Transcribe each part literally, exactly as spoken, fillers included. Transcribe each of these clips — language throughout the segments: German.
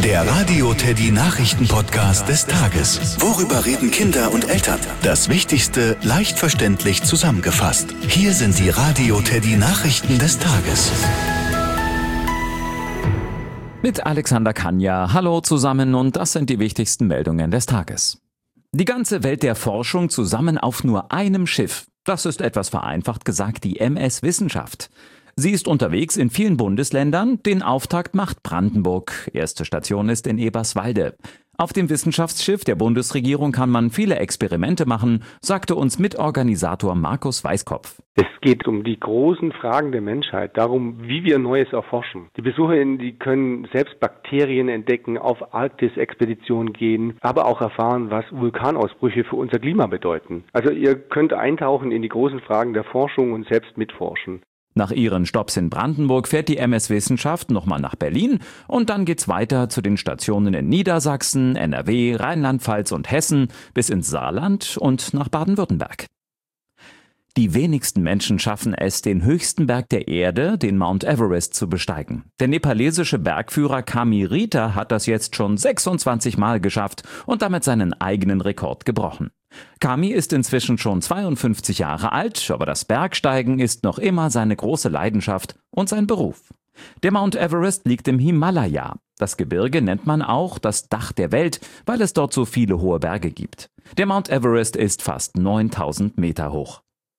Der Radio Teddy Nachrichten-Podcast des Tages. Worüber reden Kinder und Eltern? Das Wichtigste leicht verständlich zusammengefasst. Hier sind die Radio Teddy Nachrichten des Tages. Mit Alexander Kanja. Hallo zusammen und das sind die wichtigsten Meldungen des Tages. Die ganze Welt der Forschung zusammen auf nur einem Schiff. Das ist etwas vereinfacht gesagt die M S Wissenschaft. Sie ist unterwegs in vielen Bundesländern. Den Auftakt macht Brandenburg. Erste Station ist in Eberswalde. Auf dem Wissenschaftsschiff der Bundesregierung kann man viele Experimente machen, sagte uns Mitorganisator Markus Weißkopf. Es geht um die großen Fragen der Menschheit, darum, wie wir Neues erforschen. Die BesucherInnen, die können selbst Bakterien entdecken, auf Arktis-Expeditionen gehen, aber auch erfahren, was Vulkanausbrüche für unser Klima bedeuten. Also ihr könnt eintauchen in die großen Fragen der Forschung und selbst mitforschen. Nach ihren Stopps in Brandenburg fährt die M S Wissenschaft nochmal nach Berlin und dann geht's weiter zu den Stationen in Niedersachsen, N R W, Rheinland-Pfalz und Hessen bis ins Saarland und nach Baden-Württemberg. Die wenigsten Menschen schaffen es, den höchsten Berg der Erde, den Mount Everest, zu besteigen. Der nepalesische Bergführer Kami Rita hat das jetzt schon sechsundzwanzig Mal geschafft und damit seinen eigenen Rekord gebrochen. Kami ist inzwischen schon zweiundfünfzig Jahre alt, aber das Bergsteigen ist noch immer seine große Leidenschaft und sein Beruf. Der Mount Everest liegt im Himalaya. Das Gebirge nennt man auch das Dach der Welt, weil es dort so viele hohe Berge gibt. Der Mount Everest ist fast neuntausend Meter hoch.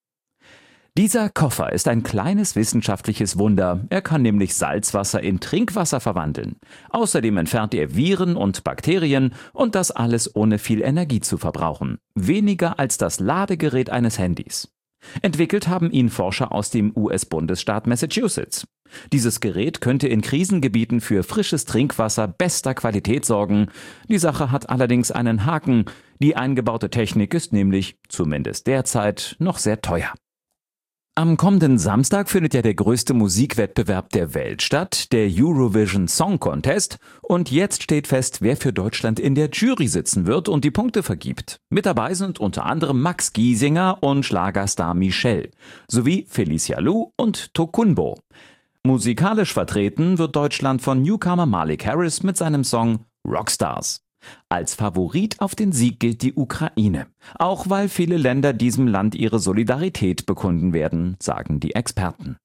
Dieser Koffer ist ein kleines wissenschaftliches Wunder. Er kann nämlich Salzwasser in Trinkwasser verwandeln. Außerdem entfernt er Viren und Bakterien und das alles ohne viel Energie zu verbrauchen. Weniger als das Ladegerät eines Handys. Entwickelt haben ihn Forscher aus dem U S-Bundesstaat Massachusetts. Dieses Gerät könnte in Krisengebieten für frisches Trinkwasser bester Qualität sorgen. Die Sache hat allerdings einen Haken. Die eingebaute Technik ist nämlich, zumindest derzeit, noch sehr teuer. Am kommenden Samstag findet ja der größte Musikwettbewerb der Welt statt, der Eurovision Song Contest. Und jetzt steht fest, wer für Deutschland in der Jury sitzen wird und die Punkte vergibt. Mit dabei sind unter anderem Max Giesinger und Schlagerstar Michelle, sowie Felicia Lou und Tokunbo. Musikalisch vertreten wird Deutschland von Newcomer Malik Harris mit seinem Song Rockstars. Als Favorit auf den Sieg gilt die Ukraine, auch weil viele Länder diesem Land ihre Solidarität bekunden werden, sagen die Experten.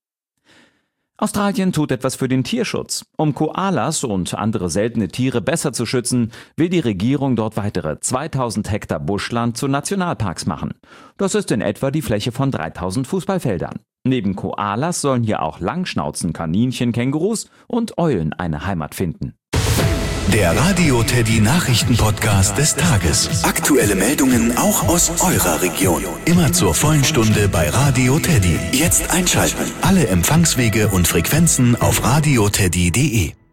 Australien tut etwas für den Tierschutz. Um Koalas und andere seltene Tiere besser zu schützen, will die Regierung dort weitere zweitausend Hektar Buschland zu Nationalparks machen. Das ist in etwa die Fläche von dreitausend Fußballfeldern. Neben Koalas sollen hier auch Langschnauzen, Kaninchen, Kängurus und Eulen eine Heimat finden. Der Radio Teddy Nachrichten-Podcast des Tages. Aktuelle Meldungen auch aus eurer Region. Immer zur vollen Stunde bei Radio Teddy. Jetzt einschalten. Alle Empfangswege und Frequenzen auf radioteddy punkt de.